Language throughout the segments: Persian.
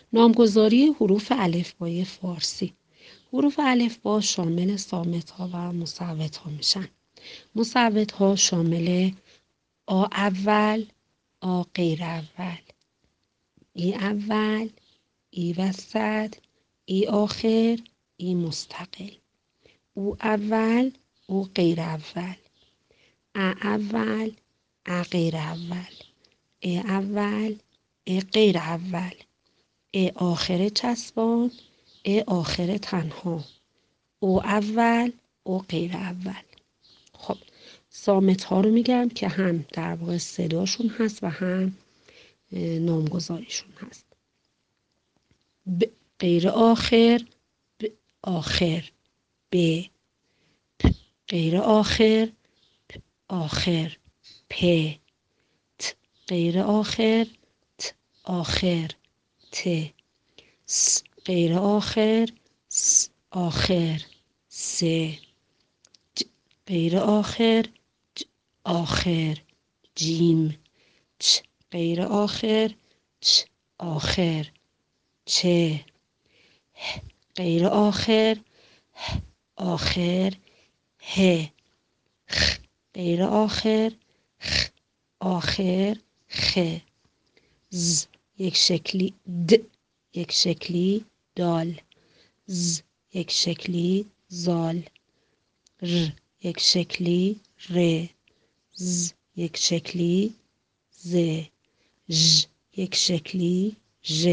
نامگذاری حروف الفبای فارسی. حروف الفبا شامل صامت‌ها و مصوت‌ها میشن. مصوت‌ها شامل آ اول، آ غیر اول، ای اول، ای وسط، ای آخر، ای مستقل. او اول، او غیر اول، ا اول، ا غیر اول، ای اول، ای غیر اول، ای آخر چسبان، ای آخر تنها، او اول، او غیر اول. خب صامت ها رو میگم که هم در واقع صداشون هست و هم نامگذاریشون هست. ب غیر آخر، ب آخر، ب غیر آخر، پ آخر، پ ت غیر آخر، ت آخر، ت س غیر آخر، س آخر، س ج غیر آخر، ج آخر، جیم چ غیر آخر، چ آخر، چه غیر آخر، ه آخر، ه خ غیر آخر، خ آخر، خ ز یک شکلی د یک شکلی دال ز یک شکلی زال ر یک شکلی ر ز یک شکلی ز ژ یک شکلی ژ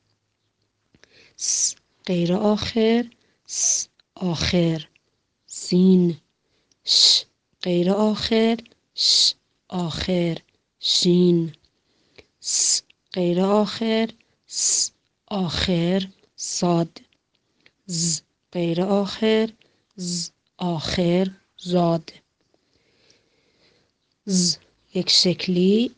س غیر آخر، س آخر، سین ش غیر آخر، ش آخر، شین س غیر آخر، س آخر، صاد ز غیر آخر، ز آخر، زاد ز یک شکلی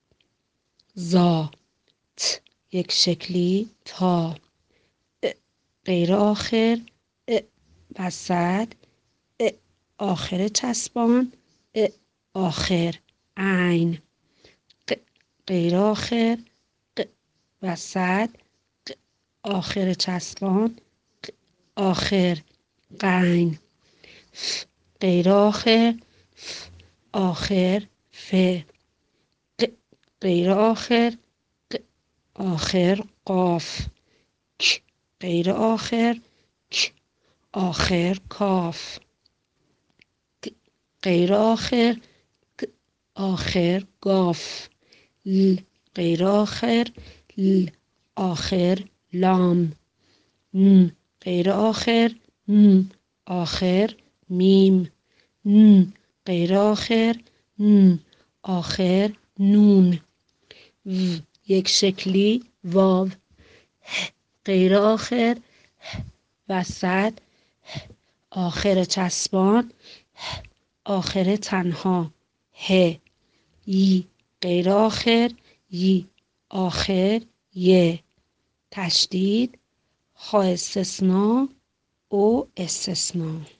زا ت یک شکلی تا غیر آخر، وسط، آخر چسبان، آخر عین غیر آخر، وسط، آخر چسبان، آخر غین ف غیر آخر، ف آخر، ف غیر آخر، آخر قاف ک غیر آخر، ک آخر کاف غیر آخر، آخر گاف ل غیر آخر، ل آخر لام م غیر آخر، م آخر میم ن غیر آخر، ن آخر نون و یک شکلی واو غیر آخر، وسط، آخر چسبان، آخر تنها، ه ی غیر آخر، ی آخر، ی تشدید، ها استثناء، او استثناء.